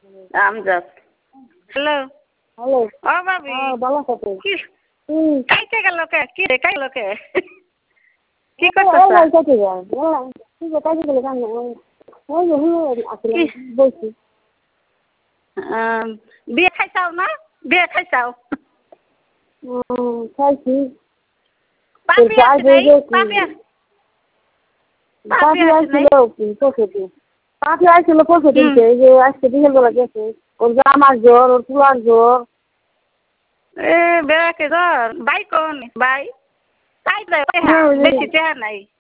Amjad hello hello. ও ভাবি ভালো আছো? কি হুম। কাইতে গেল কে কি রে কাইল কে কি এই করতেছ নাই কেটে যায়। ঠিক আছে, কাজে গেলে কেন? ওই যে আসলে বলছি। বিয়ে খাইছাও না বিয়ে খাইছাও খাইছি। পাপি আছে নাই পাপি পাপি পাখি আছে নাই আসছিল পশুটি। পাখি আসছিল পশুটিকে, এই যে আজকে বিকেলবেলা গেছে। ওর জামার জ্বর, ওর পুলার জ্বর। এ বেড়াকে ধর বাই কোন বাই তাই বেশি চেহারা নাই